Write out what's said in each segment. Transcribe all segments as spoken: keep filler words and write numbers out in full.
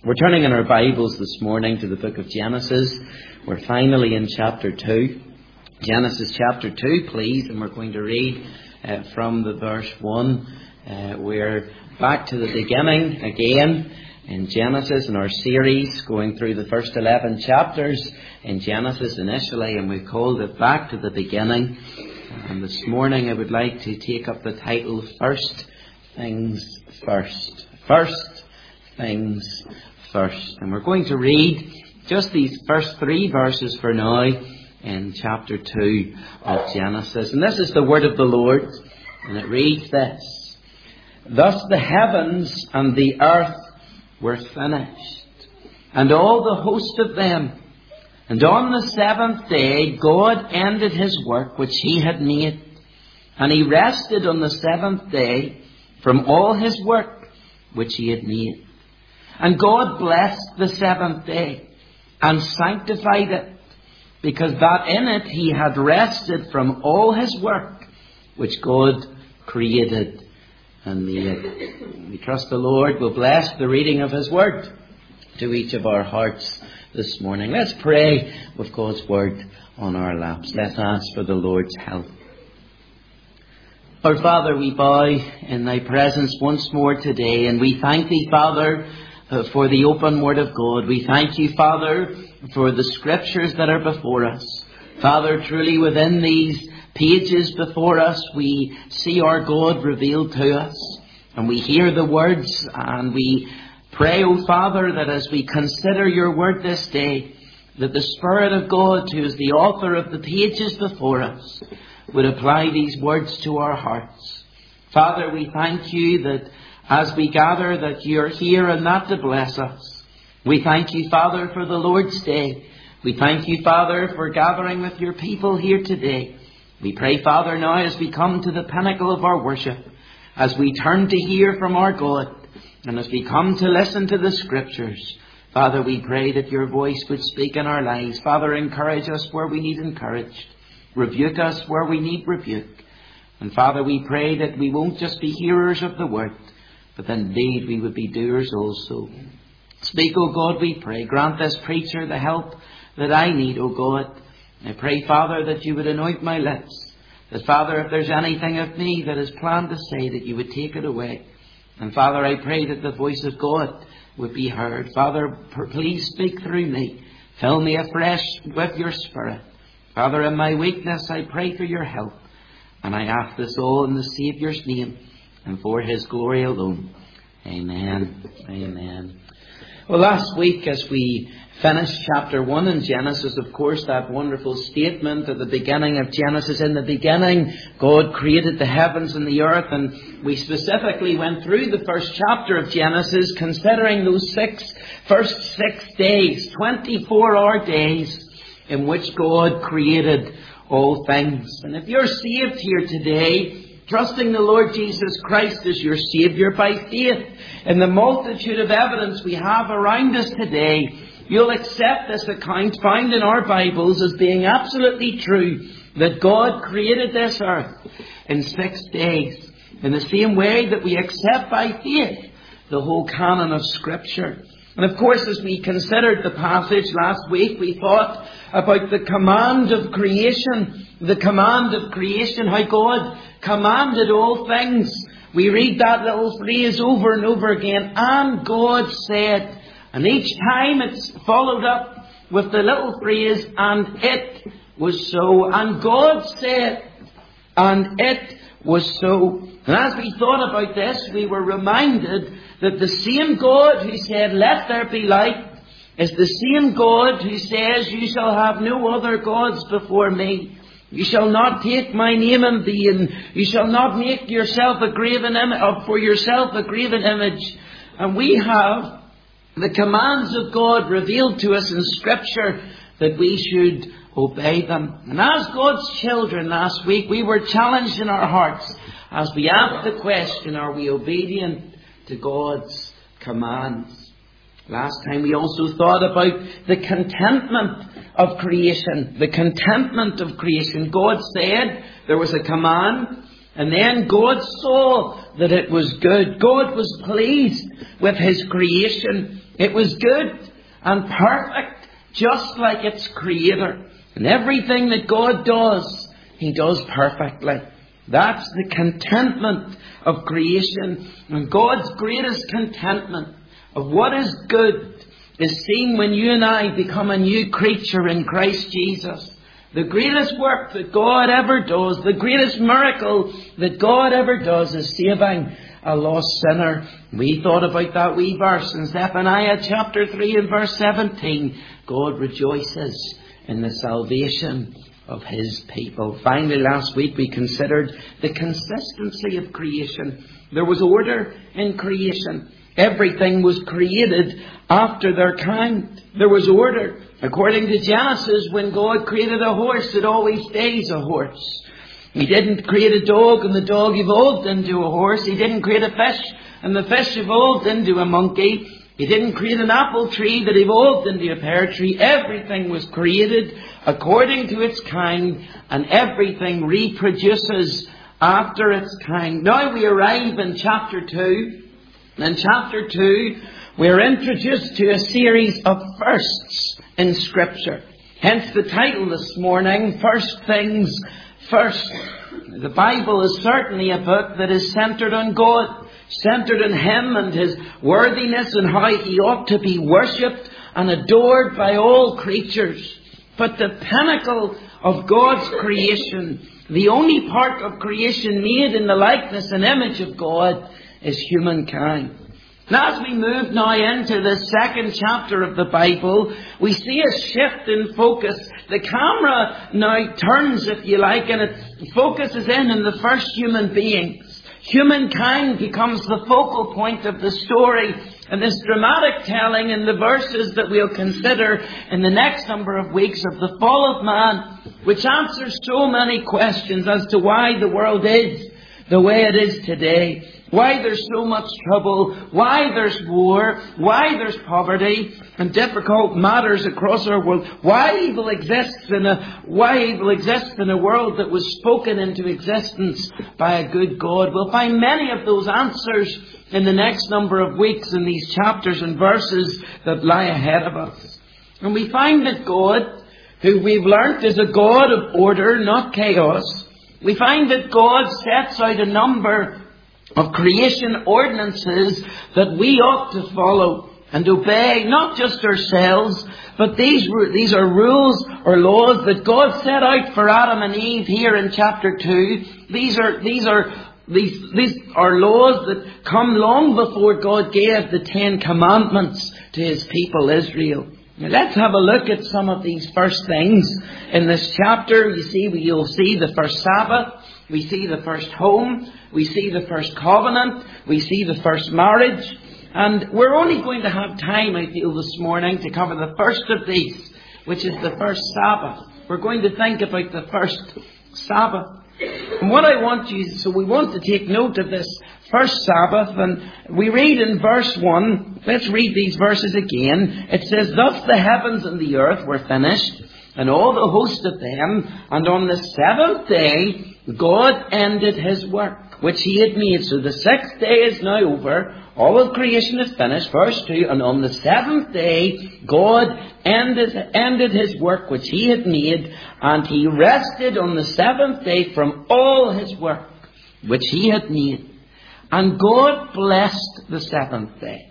We're turning in our Bibles this morning to the book of Genesis. We're finally in chapter two. Genesis chapter two, please, and we're going to read uh, from the verse one. Uh, we're back to the beginning again in Genesis in our series, going through the first eleven chapters in Genesis initially, and we've called it Back to the Beginning. And this morning I would like to take up the title, First Things First. First Things First. And we're going to read just these first three verses for now in chapter two of Genesis. And this is the word of the Lord, and it reads this: Thus the heavens and the earth were finished, and all the host of them. And on the seventh day God ended his work which he had made, and he rested on the seventh day from all his work which he had made. And God blessed the seventh day and sanctified it, because that in it he had rested from all his work which God created and made. We trust the Lord will bless the reading of his word to each of our hearts this morning. Let's pray with God's word on our laps. Let's ask for the Lord's help. Our Father, we bow in thy presence once more today, and we thank thee, Father, uh, for the open word of God. We thank you, Father, for the scriptures that are before us. Father, truly within these pages before us, we see our God revealed to us, and we hear the words, and we pray, O Father, that as we consider your word this day, that the Spirit of God, who is the author of the pages before us, would apply these words to our hearts. Father, we thank you that as we gather, that you are here and not to bless us. We thank you, Father, for the Lord's Day. We thank you, Father, for gathering with your people here today. We pray, Father, now as we come to the pinnacle of our worship, as we turn to hear from our God, and as we come to listen to the scriptures, Father, we pray that your voice would speak in our lives. Father, encourage us where we need encouraged. Rebuke us where we need rebuke. And Father, we pray that we won't just be hearers of the word, but that indeed we would be doers also. Speak, O God, we pray. Grant this preacher the help that I need, O God. I pray, Father, that you would anoint my lips. That, Father, if there's anything of me that is planned to say, that you would take it away. And Father, I pray that the voice of God would be heard. Father, please speak through me. Fill me afresh with your Spirit. Father, in my weakness, I pray for your help. And I ask this all in the Saviour's name and for his glory alone. Amen. Amen. Well, last week as we finished chapter one in Genesis, of course, that wonderful statement at the beginning of Genesis, in the beginning God created the heavens and the earth, and we specifically went through the first chapter of Genesis considering those six, first six days, twenty-four hour days in which God created all things. And if you're saved here today, trusting the Lord Jesus Christ as your Saviour by faith, in the multitude of evidence we have around us today, you'll accept this account found in our Bibles as being absolutely true, that God created this earth in six days, in the same way that we accept by faith the whole canon of Scripture. And of course, as we considered the passage last week, we thought about the command of creation, the command of creation, how God commanded all things. We read that little phrase over and over again, and God said. And each time it's followed up with the little phrase, and it was so. And God said, and it was so. And as we thought about this, we were reminded that the same God who said, let there be light, is the same God who says, you shall have no other gods before me. You shall not take my name in vain. You shall not make yourself a graven image, for yourself a graven image. And we have the commands of God revealed to us in Scripture that we should obey them. And as God's children last week, we were challenged in our hearts as we asked the question, are we obedient to God's commands? Last time we also thought about the contentment of creation. The contentment of creation. God said there was a command, And then God saw that it was good. God was pleased with His creation. It was good and perfect, just like its Creator. And everything that God does, He does perfectly. That's the contentment of creation. And God's greatest contentment of what is good is seen when you and I become a new creature in Christ Jesus. The greatest work that God ever does, the greatest miracle that God ever does is saving a lost sinner. We thought about that wee verse in Zephaniah chapter three and verse seventeen. God rejoices in the salvation of His people. Finally, last week we considered the consistency of creation. There was order in creation. Everything was created after their kind. There was order. According to Genesis, when God created a horse, it always stays a horse. He didn't create a dog and the dog evolved into a horse. He didn't create a fish and the fish evolved into a monkey. He didn't create an apple tree that evolved into a pear tree. Everything was created according to its kind, and everything reproduces after its kind. Now we arrive in chapter two. In chapter two, we're introduced to a series of firsts in Scripture. Hence the title this morning, First Things First. The Bible is certainly a book that is centered on God, centered on Him and His worthiness and how He ought to be worshipped and adored by all creatures. But the pinnacle of God's creation, the only part of creation made in the likeness and image of God, is humankind. Now as we move now into the second chapter of the Bible, we see a shift in focus. The camera now turns, if you like, and it focuses in on the first human beings. Humankind becomes the focal point of the story, and this dramatic telling in the verses that we'll consider in the next number of weeks of the fall of man, which answers so many questions as to why the world is the way it is today. Why there's so much trouble, why there's war, why there's poverty and difficult matters across our world, why evil exists in a why evil exists in a world that was spoken into existence by a good God. We'll find many of those answers in the next number of weeks in these chapters and verses that lie ahead of us. And we find that God, who we've learnt is a God of order, not chaos, we find that God sets out a number of creation ordinances that we ought to follow and obey, not just ourselves, but these these are rules or laws that God set out for Adam and Eve here in chapter two. These are these are these these are laws that come long before God gave the Ten Commandments to His people Israel. Now let's have a look at some of these first things in this chapter. You see, you'll see the first Sabbath. We see the first home. We see the first covenant. We see the first marriage. And we're only going to have time, I feel, this morning to cover the first of these, which is the first Sabbath. We're going to think about the first Sabbath. And what I want you, so we want to take note of this first Sabbath, and we read in verse one, let's read these verses again. It says, "Thus the heavens and the earth were finished, and all the host of them, and on the seventh day God ended His work, which He had made." So the sixth day is now over. All of creation is finished. Verse two, "And on the seventh day God ended, ended His work which He had made, and He rested on the seventh day from all His work which He had made. And God blessed the seventh day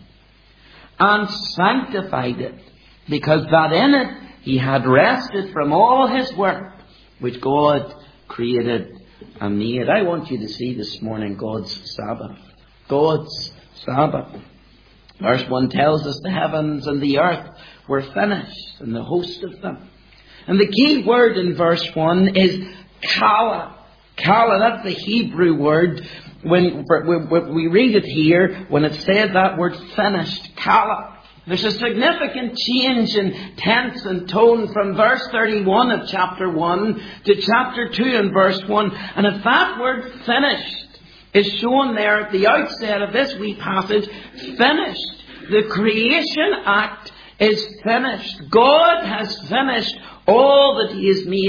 and sanctified it, because that in it He had rested from all His work which God created and made." I want you to see this morning God's Sabbath. God's Sabbath. Verse one tells us the heavens and the earth were finished, and the host of them. And the key word in verse one is kala. Kala, that's the Hebrew word. When, when we read it here, when it said that word finished, kala, there's a significant change in tense and tone from verse thirty-one of chapter one to chapter two and verse one. And if that word finished is shown there at the outset of this wee passage, finished, the creation act is finished. God has finished all that He has made.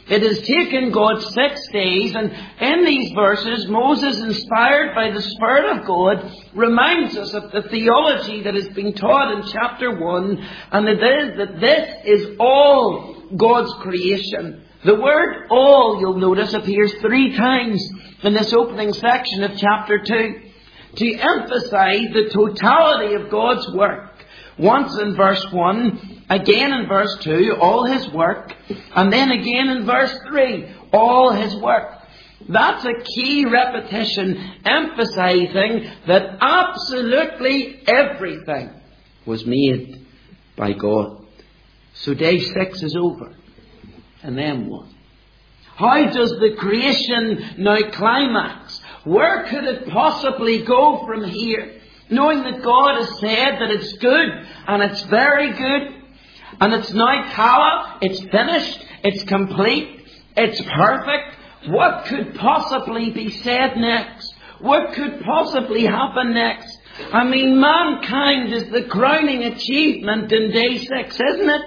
It has taken God six days, and in these verses, Moses, inspired by the Spirit of God, reminds us of the theology that has been taught in chapter one, and it is that this is all God's creation. The word all, you'll notice, appears three times in this opening section of chapter two, to emphasize the totality of God's work. Once in verse one, again in verse two, all His work, and then again in verse three, all His work. That's a key repetition, emphasizing that absolutely everything was made by God. So day six is over. And then what? How does the creation now climax? Where could it possibly go from here? Knowing that God has said that it's good, and it's very good, and it's now Kala, it's finished, it's complete, it's perfect. What could possibly be said next? What could possibly happen next? I mean, mankind is the crowning achievement in day six, isn't it?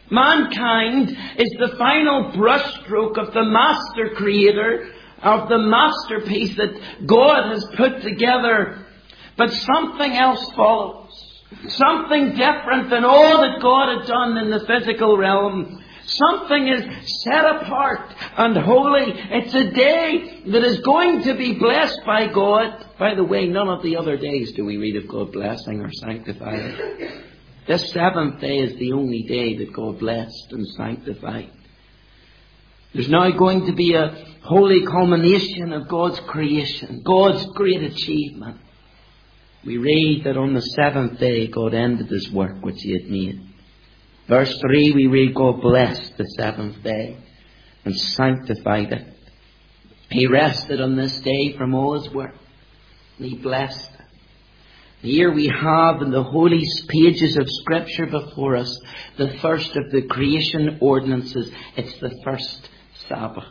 Mankind is the final brushstroke of the master creator, of the masterpiece that God has put together. But something else follows. Something different than all that God had done in the physical realm. Something is set apart and holy. It's a day that is going to be blessed by God. By the way, none of the other days do we read of God blessing or sanctifying. This seventh day is the only day that God blessed and sanctified. There's now going to be a holy culmination of God's creation, God's great achievement. We read that on the seventh day God ended His work which He had made. Verse three, we read God blessed the seventh day and sanctified it. He rested on this day from all His work, and He blessed it. Here we have in the holy pages of Scripture before us the first of the creation ordinances. It's the first Sabbath.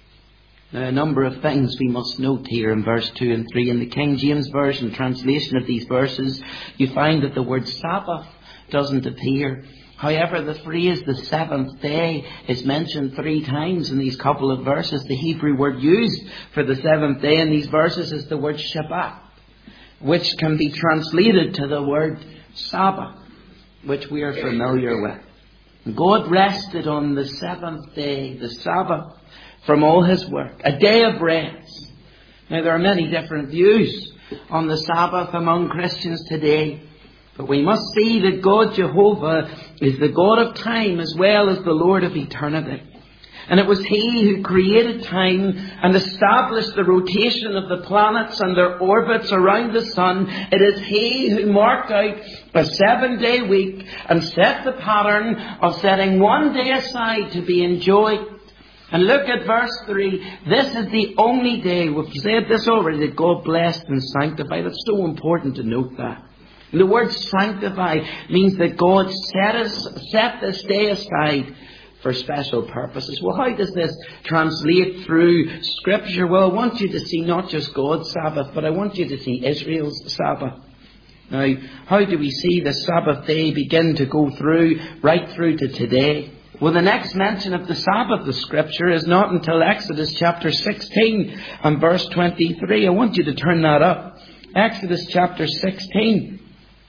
Now, a number of things we must note here in verse two and three. In the King James Version translation of these verses, you find that the word Sabbath doesn't appear. However, the phrase the seventh day is mentioned three times in these couple of verses. The Hebrew word used for the seventh day in these verses is the word Shabbat, which can be translated to the word Sabbath, which we are familiar with. God rested on the seventh day, the Sabbath, from all His work, a day of rest. Now, there are many different views on the Sabbath among Christians today, but we must see that God Jehovah is the God of time as well as the Lord of eternity. And it was He who created time and established the rotation of the planets and their orbits around the sun. It is He who marked out a seven-day week and set the pattern of setting one day aside to be enjoyed. And look at verse three. This is the only day, we've said this already, that God blessed and sanctified. It's so important to note that. And the word sanctify means that God set, us, set this day aside for special purposes. Well, how does this translate through Scripture? Well, I want you to see not just God's Sabbath, but I want you to see Israel's Sabbath. Now, how do we see the Sabbath day begin to go through, right through to today? Well, the next mention of the Sabbath of Scripture is not until Exodus chapter sixteen and verse twenty-three. I want you to turn that up. Exodus chapter sixteen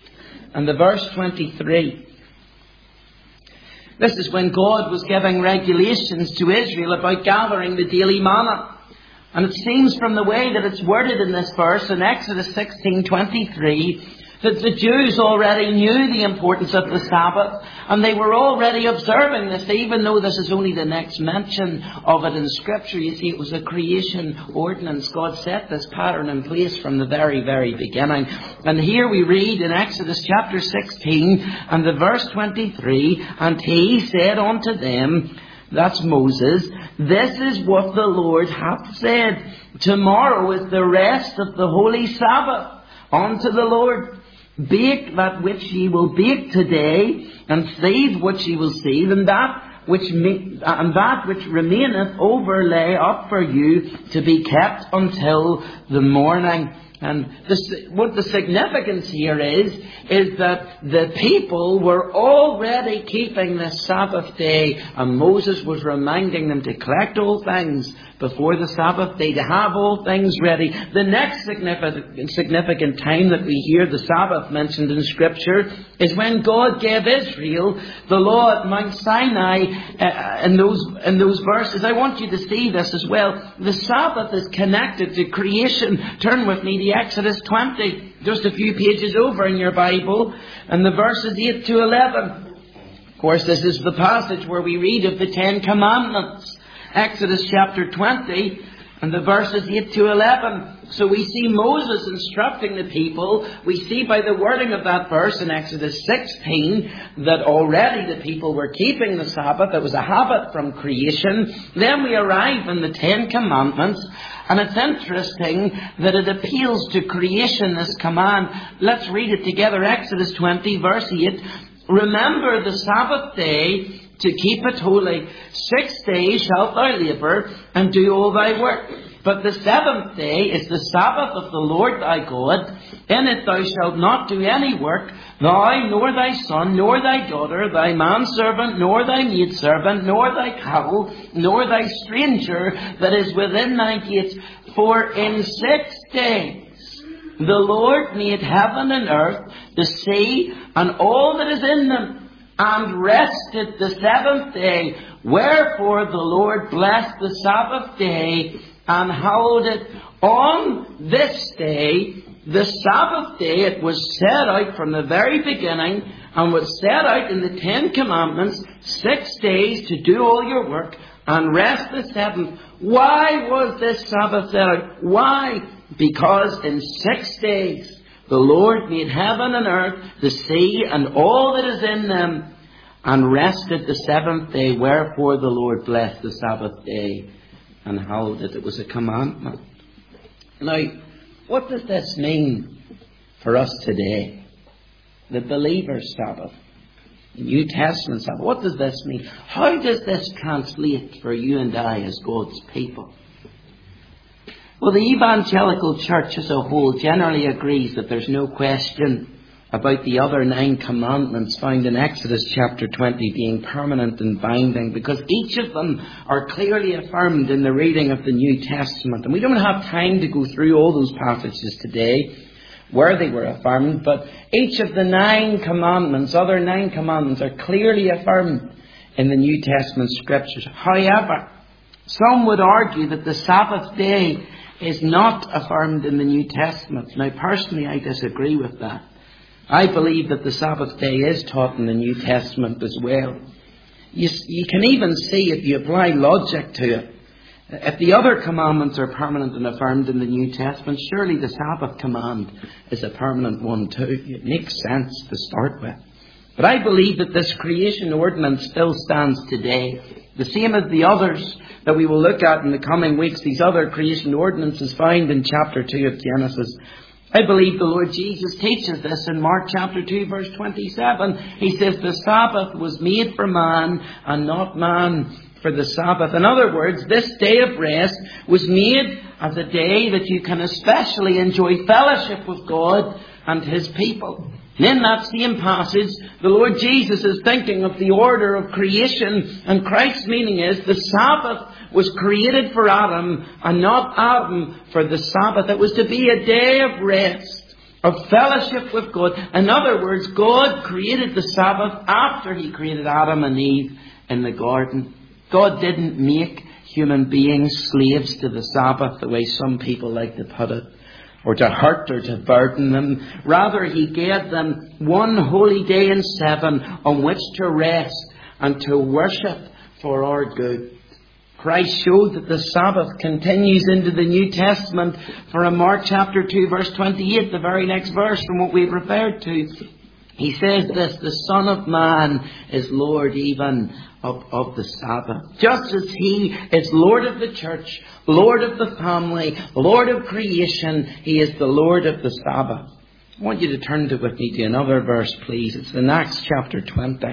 and the verse twenty-three. This is when God was giving regulations to Israel about gathering the daily manna. And it seems from the way that it's worded in this verse in Exodus sixteen twenty-three that the Jews already knew the importance of the Sabbath, and they were already observing this, even though this is only the next mention of it in Scripture. You see, it was a creation ordinance. God set this pattern in place from the very, very beginning. And here we read in Exodus chapter sixteen and the verse twenty-three, and He said unto them, that's Moses, this is what the Lord hath said. Tomorrow is the rest of the holy Sabbath unto the Lord. Bake that which ye will bake today, and save what ye will save, and that which and that which remaineth overlay up for you to be kept until the morning. And this, what the significance here is, is that the people were already keeping the Sabbath day, and Moses was reminding them to collect all things before the Sabbath day, to have all things ready. The next significant, significant time that we hear the Sabbath mentioned in Scripture is when God gave Israel the law at Mount Sinai uh, in those, in those verses. I want you to see this as well. The Sabbath is connected to creation. Turn with me to Exodus twenty, just a few pages over in your Bible, and the verses eight to eleven. Of course, this is the passage where we read of the Ten Commandments. Exodus chapter twenty, and the verses eight to eleven. So we see Moses instructing the people. We see by the wording of that verse in Exodus sixteen that already the people were keeping the Sabbath. It was a habit from creation. Then we arrive in the Ten Commandments, and it's interesting that it appeals to creation, this command. Let's read it together. Exodus twenty, verse eight. Remember the Sabbath day to keep it holy. Six days shalt thou labour and do all thy work. But the seventh day is the Sabbath of the Lord thy God. In it thou shalt not do any work, thou, nor thy son, nor thy daughter, thy manservant, nor thy maidservant, nor thy cattle, nor thy stranger that is within thy gates. For in six days the Lord made heaven and earth, the sea, and all that is in them, and rested the seventh day. Wherefore the Lord blessed the Sabbath day and hallowed it. On this day, the Sabbath day, it was set out from the very beginning and was set out in the Ten Commandments, six days to do all your work and rest the seventh. Why was this Sabbath set out? Why? Because in six days the Lord made heaven and earth, the sea, and all that is in them, and rested the seventh day. Wherefore the Lord blessed the Sabbath day and hallowed it. It was a commandment. Now, what does this mean for us today? The believer's Sabbath, the New Testament Sabbath. What does this mean? How does this translate for you and I as God's people? Well, the evangelical church as a whole generally agrees that there's no question about the other nine commandments found in Exodus chapter twenty being permanent and binding, because each of them are clearly affirmed in the reading of the New Testament. And we don't have time to go through all those passages today where they were affirmed, but each of the nine commandments, other nine commandments, are clearly affirmed in the New Testament Scriptures. However, some would argue that the Sabbath day is not affirmed in the New Testament. Now, personally, I disagree with that. I believe that the Sabbath day is taught in the New Testament as well. You, you can even see, if you apply logic to it, if the other commandments are permanent and affirmed in the New Testament, surely the Sabbath command is a permanent one too. It makes sense to start with. But I believe that this creation ordinance still stands today, the same as the others that we will look at in the coming weeks, these other creation ordinances found in chapter two of Genesis. I believe the Lord Jesus teaches this in Mark chapter two, verse twenty-seven. He says, the Sabbath was made for man and not man for the Sabbath. In other words, this day of rest was made as a day that you can especially enjoy fellowship with God and His people. And in that same passage, the Lord Jesus is thinking of the order of creation, and Christ's meaning is the Sabbath was created for Adam and not Adam for the Sabbath. It was to be a day of rest, of fellowship with God. In other words, God created the Sabbath after He created Adam and Eve in the garden. God didn't make human beings slaves to the Sabbath the way some people like to put it, or to hurt or to burden them. Rather, He gave them one holy day in seven on which to rest and to worship for our good. Christ showed that the Sabbath continues into the New Testament, for in Mark chapter two, verse twenty-eight, the very next verse from what we've referred to, He says this, the Son of Man is Lord even of, of the Sabbath. Just as He is Lord of the church, Lord of the family, Lord of creation, He is the Lord of the Sabbath. I want you to turn to with me to another verse, please. It's in Acts chapter twenty.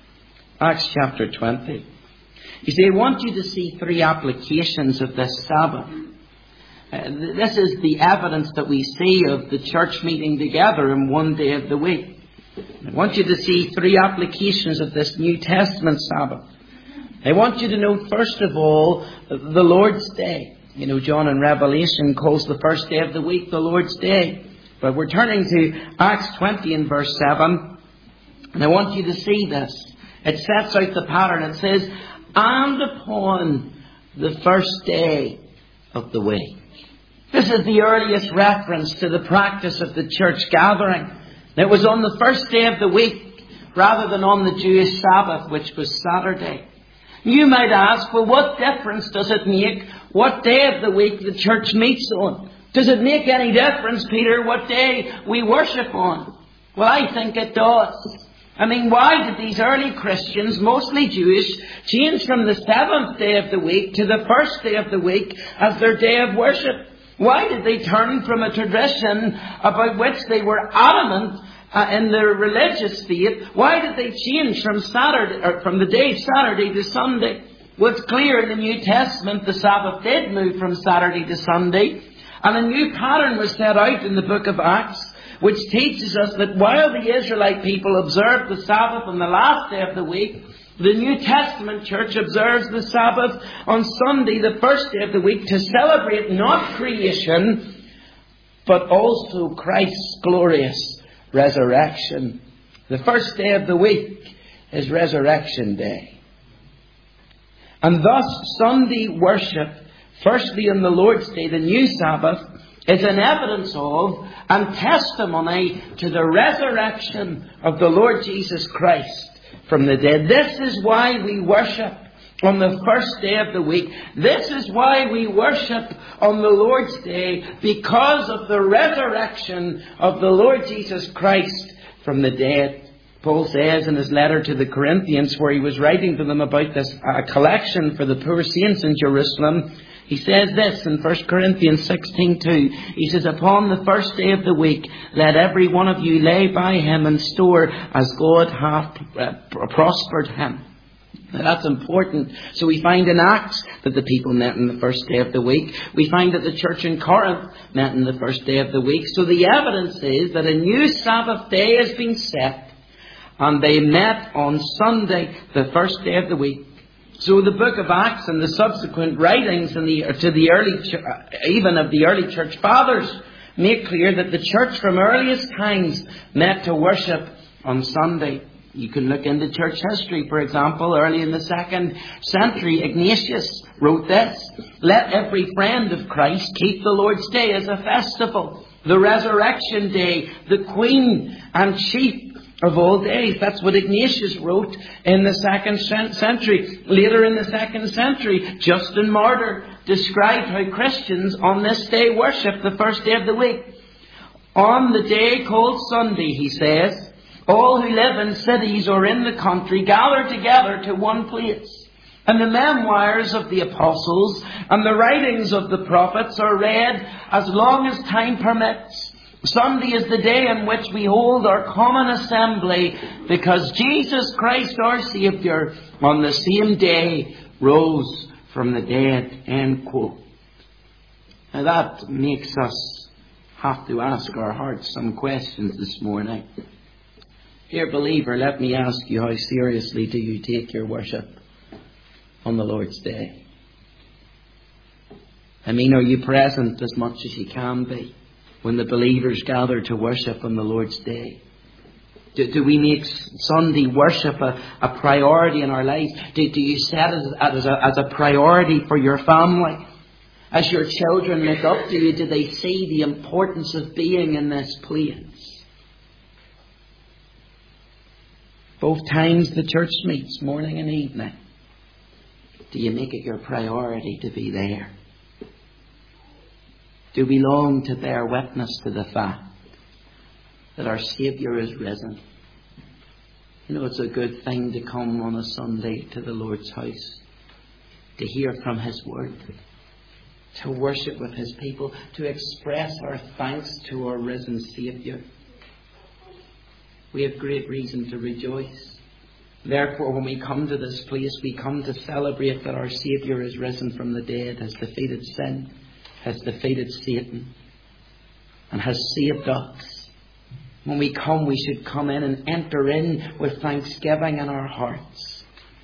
Acts chapter twenty. You see, I want you to see three applications of this Sabbath. Uh, this is the evidence that we see of the church meeting together in one day of the week. I want you to see three applications of this New Testament Sabbath. I want you to know, first of all, the Lord's Day. You know, John in Revelation calls the first day of the week the Lord's Day. But we're turning to Acts twenty in verse seven. And I want you to see this. It sets out the pattern. It says, and upon the first day of the week. This is the earliest reference to the practice of the church gathering. It was on the first day of the week rather than on the Jewish Sabbath, which was Saturday. You might ask, well, what difference does it make what day of the week the church meets on? Does it make any difference, Peter, what day we worship on? Well, I think it does. I mean, why did these early Christians, mostly Jewish, change from the seventh day of the week to the first day of the week as their day of worship? Why did they turn from a tradition about which they were adamant uh, in their religious faith? Why did they change from Saturday, or from the day Saturday to Sunday? Well, it's clear in the New Testament the Sabbath did move from Saturday to Sunday, and a new pattern was set out in the book of Acts, which teaches us that while the Israelite people observed the Sabbath on the last day of the week, the New Testament church observes the Sabbath on Sunday, the first day of the week, to celebrate not creation, but also Christ's glorious resurrection. The first day of the week is Resurrection Day. And thus, Sunday worship, firstly on the Lord's Day, the new Sabbath, is an evidence of and testimony to the resurrection of the Lord Jesus Christ from the dead. This is why we worship on the first day of the week. This is why we worship on the Lord's Day, because of the resurrection of the Lord Jesus Christ from the dead. Paul says in his letter to the Corinthians, where he was writing to them about this uh, collection for the poor saints in Jerusalem, he says this in First Corinthians sixteen two. He says, upon the first day of the week, let every one of you lay by him in store as God hath uh, prospered him. Now that's important. So we find in Acts that the people met on the first day of the week. We find that the church in Corinth met on the first day of the week. So the evidence is that a new Sabbath day has been set, and they met on Sunday, the first day of the week. So the book of Acts and the subsequent writings in the, to the early, even of the early church fathers, make clear that the church from earliest times met to worship on Sunday. You can look into church history, for example. Early in the second century, Ignatius wrote this: let every friend of Christ keep the Lord's Day as a festival, the resurrection day, the queen and chief of all days. That's what Ignatius wrote in the second century. Later in the second century, Justin Martyr described how Christians on this day worship the first day of the week. On the day called Sunday, he says, all who live in cities or in the country gather together to one place. And the memoirs of the apostles and the writings of the prophets are read as long as time permits. Sunday is the day in which we hold our common assembly, because Jesus Christ our Saviour on the same day rose from the dead. End quote. Now that makes us have to ask our hearts some questions this morning. Dear believer, let me ask you, how seriously do you take your worship on the Lord's Day? I mean, are you present as much as you can be when the believers gather to worship on the Lord's Day? Do, do we make Sunday worship a, a priority in our lives? Do, do you set it as a, as a priority for your family? As your children look up to you, do they see the importance of being in this place? Both times the church meets, morning and evening. Do you make it your priority to be there? Do we long to bear witness to the fact that our Saviour is risen? You know, it's a good thing to come on a Sunday to the Lord's house, to hear from His Word, to worship with His people, to express our thanks to our risen Saviour. We have great reason to rejoice. Therefore, when we come to this place, we come to celebrate that our Saviour is risen from the dead, has defeated sin, has defeated Satan and has saved us. When we come, we should come in and enter in with thanksgiving in our hearts.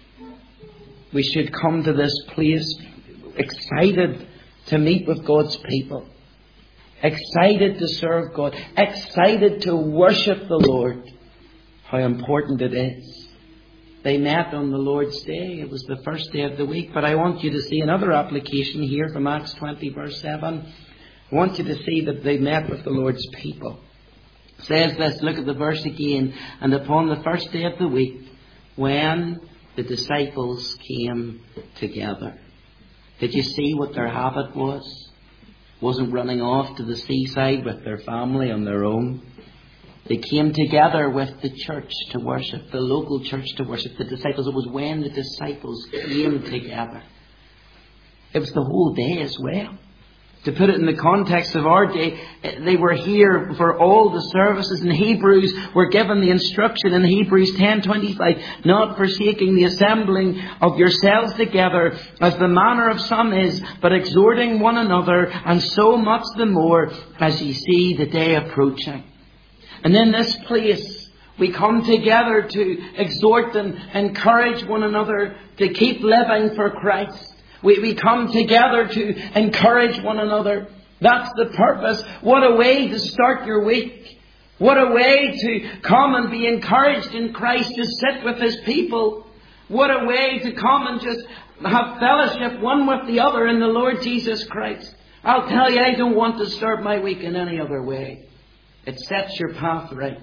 We should come to this place excited to meet with God's people, excited to serve God, excited to worship the Lord. How important it is. They met on the Lord's Day. It was the first day of the week. But I want you to see another application here from Acts twenty verse seven. I want you to see that they met with the Lord's people. It says this, look at the verse again. And upon the first day of the week, when the disciples came together. Did you see what their habit was? Wasn't running off to the seaside with their family on their own. They came together with the church to worship, the local church to worship, the disciples. It was when the disciples came together. It was the whole day as well. To put it in the context of our day, they were here for all the services. In Hebrews, we're given the instruction in Hebrews ten twenty-five, not forsaking the assembling of yourselves together, as the manner of some is, but exhorting one another, and so much the more as ye see the day approaching. And in this place, we come together to exhort and encourage one another to keep living for Christ. We, we come together to encourage one another. That's the purpose. What a way to start your week. What a way to come and be encouraged in Christ, to sit with His people. What a way to come and just have fellowship one with the other in the Lord Jesus Christ. I'll tell you, I don't want to start my week in any other way. It sets your path right.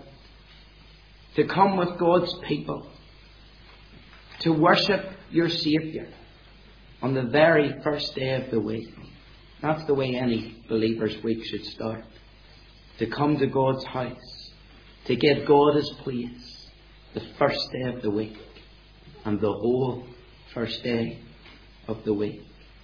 To come with God's people. To worship your Saviour on the very first day of the week. That's the way any believer's week should start. To come to God's house. To give God His place. The first day of the week. And the whole first day of the week.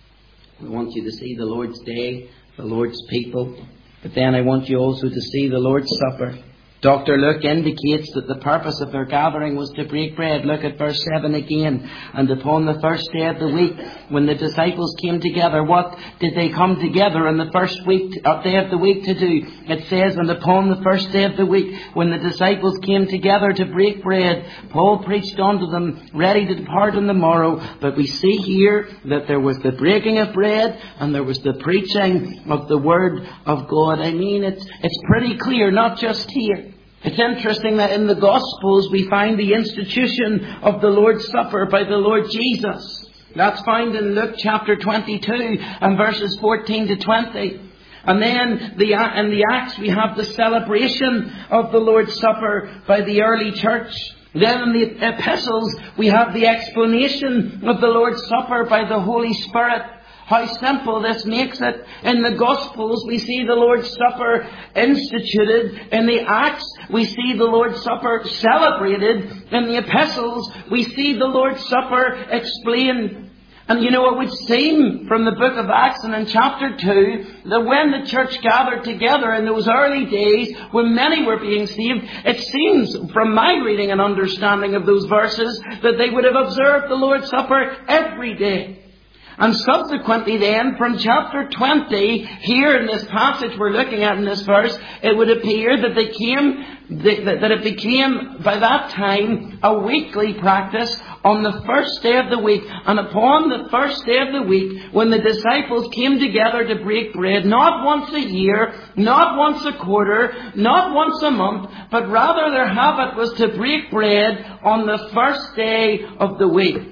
I want you to see the Lord's Day, the Lord's people. But then I want you also to see the Lord's Supper. Doctor Luke indicates that the purpose of their gathering was to break bread. Look at verse seven again. And upon the first day of the week, when the disciples came together, what did they come together on the first week, uh, day of the week to do? It says, and upon the first day of the week, when the disciples came together to break bread, Paul preached unto them, ready to depart on the morrow. But we see here that there was the breaking of bread and there was the preaching of the Word of God. I mean, it's, it's pretty clear, not just here. It's interesting that in the Gospels we find the institution of the Lord's Supper by the Lord Jesus. That's found in Luke chapter twenty-two and verses fourteen to twenty. And then the, in the Acts we have the celebration of the Lord's Supper by the early church. Then in the epistles we have the explanation of the Lord's Supper by the Holy Spirit. How simple this makes it. In the Gospels, we see the Lord's Supper instituted. In the Acts, we see the Lord's Supper celebrated. In the Epistles, we see the Lord's Supper explained. And you know, it would seem from the book of Acts and in chapter two, that when the church gathered together in those early days, when many were being saved, it seems from my reading and understanding of those verses, that they would have observed the Lord's Supper every day. And subsequently then, from chapter twenty, here in this passage we're looking at in this verse, it would appear that they came, that it became by that time a weekly practice on the first day of the week. And upon the first day of the week, when the disciples came together to break bread, not once a year, not once a quarter, not once a month, but rather their habit was to break bread on the first day of the week.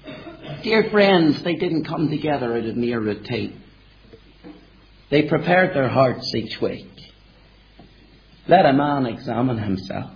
Dear friends, they didn't come together out of mere routine. They prepared their hearts each week. Let a man examine himself.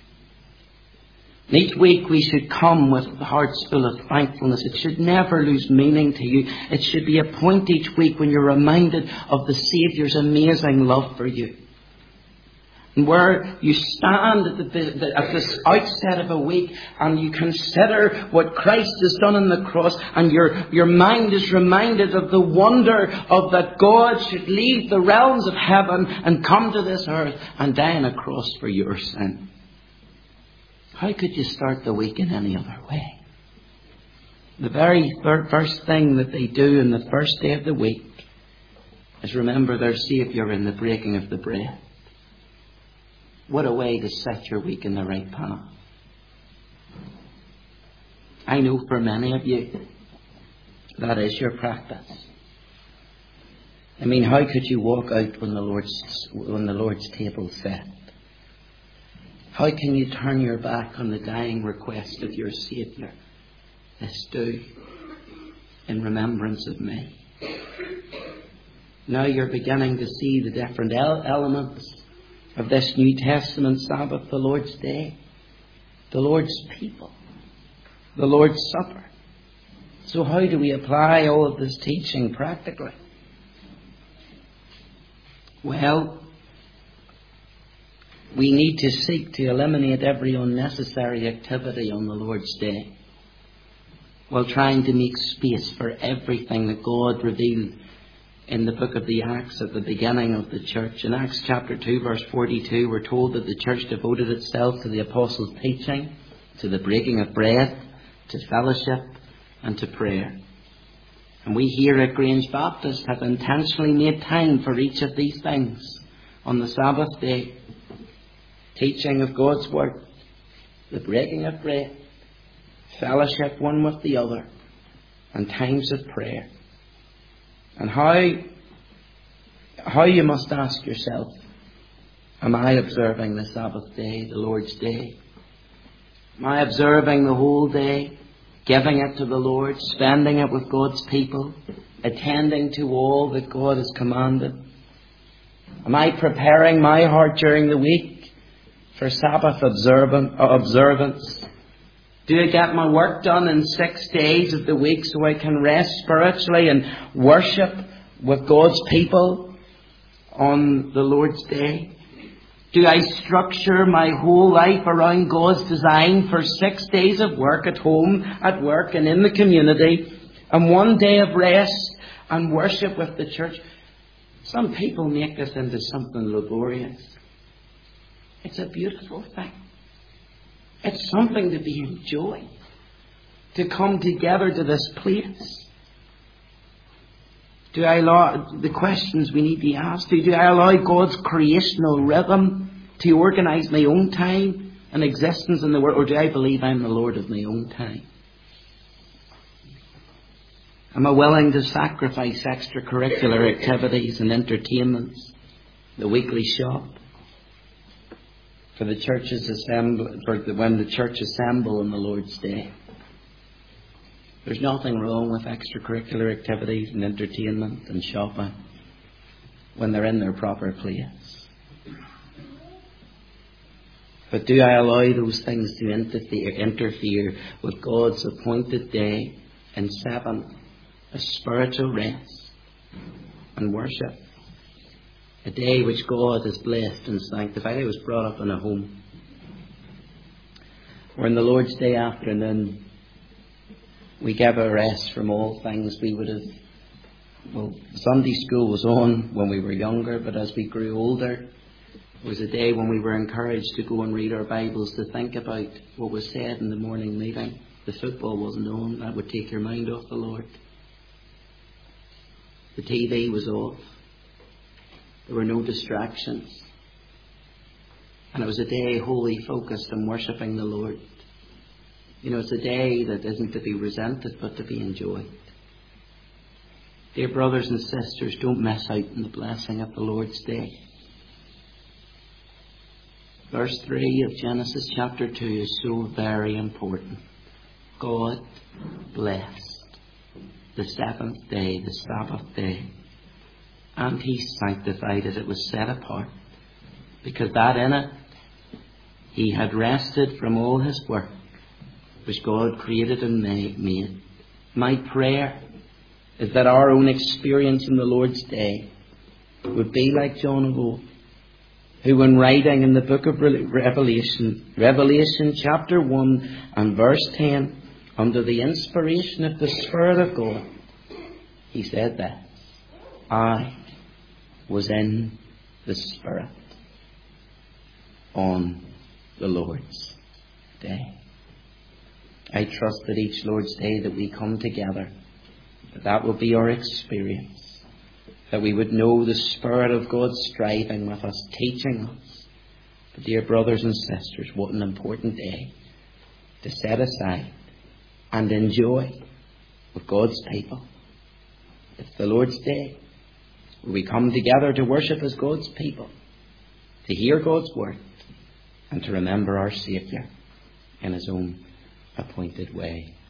Each week we should come with hearts full of thankfulness. It should never lose meaning to you. It should be a point each week when you're reminded of the Saviour's amazing love for you. And where you stand at the, the, at this outset of a week and you consider what Christ has done on the cross, and your, your mind is reminded of the wonder of that God should leave the realms of heaven and come to this earth and die on a cross for your sin. How could you start the week in any other way? The very first thing that they do on the first day of the week is remember their Saviour in the breaking of the bread. What a way to set your week in the right path. I know for many of you, that is your practice. I mean, how could you walk out when the Lord's, when the Lord's table's set? How can you turn your back on the dying request of your Saviour? This do in remembrance of me. Now you're beginning to see the different elements of this New Testament Sabbath, the Lord's Day, the Lord's people, the Lord's Supper. So how do we apply all of this teaching practically? Well, we need to seek to eliminate every unnecessary activity on the Lord's Day, while trying to make space for everything that God revealed in the book of the Acts at the beginning of the church. In Acts chapter two, verse forty-two, we're told that the church devoted itself to the apostles' teaching, to the breaking of bread, to fellowship, and to prayer. And we here at Grange Baptist have intentionally made time for each of these things on the Sabbath day. Teaching of God's Word, the breaking of bread, fellowship one with the other, and times of prayer. And how, how you must ask yourself, am I observing the Sabbath day, the Lord's Day? Am I observing the whole day, giving it to the Lord, spending it with God's people, attending to all that God has commanded? Am I preparing my heart during the week for Sabbath observance? Do I get my work done in six days of the week so I can rest spiritually and worship with God's people on the Lord's Day? Do I structure my whole life around God's design for six days of work at home, at work and in the community, and one day of rest and worship with the church? Some people make this into something laborious. It's a beautiful thing. It's something to be enjoyed, to come together to this place. Do I allow the questions we need to ask? Do I allow God's creational rhythm to organise my own time and existence in the world, or do I believe I'm the Lord of my own time? Am I willing to sacrifice extracurricular activities and entertainments, the weekly shop, for the churches assemble, for the, when the church assemble on the Lord's Day? There's nothing wrong with extracurricular activities and entertainment and shopping when they're in their proper place. But do I allow those things to interfere, interfere with God's appointed day in seven, a spiritual rest and worship? A day which God has blessed and sanctified. I was brought up in a home where on the Lord's Day afternoon we gave a rest from all things. We would have, well, Sunday school was on when we were younger, but as we grew older, it was a day when we were encouraged to go and read our Bibles, to think about what was said in the morning meeting. The football wasn't on. That would take your mind off the Lord. The T V was off. There were no distractions. And it was a day wholly focused on worshipping the Lord. You know, it's a day that isn't to be resented, but to be enjoyed. Dear brothers and sisters, don't miss out on the blessing of the Lord's Day. Verse three of Genesis chapter two is so very important. God blessed the seventh day, the Sabbath day, and He sanctified it. It was set apart, because that in it He had rested from all His work which God created and made. My prayer is that our own experience in the Lord's Day would be like John of old, who, when writing in the book of Revelation, Revelation chapter one and verse ten, under the inspiration of the Spirit of God, he said that I was in the Spirit on the Lord's Day. I trust that each Lord's Day that we come together, that that will be our experience. that we would know the Spirit of God striving with us, teaching us. But dear brothers and sisters, what an important day to set aside and enjoy with God's people. It's the Lord's Day, where we come together to worship as God's people, to hear God's word, and to remember our Saviour in His own appointed way.